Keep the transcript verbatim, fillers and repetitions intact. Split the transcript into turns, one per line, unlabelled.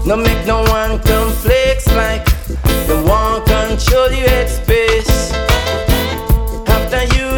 No make no one come flex like the one control your head space. After you